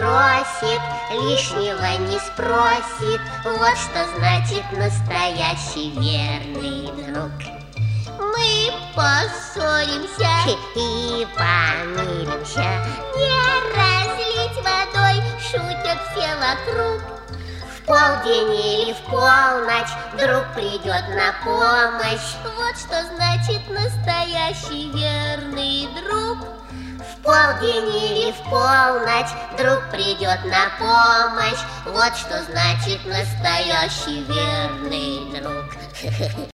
бросит, лишнего не спросит. Вот что значит настоящий верный друг. Мы поссоримся и помиримся, не разлить водой, шутят все вокруг. в полдень или в полночь друг придет на помощь. Вот что значит настоящий верный друг. В полдень или в полночь друг придет на помощь. Вот что значит настоящий верный друг.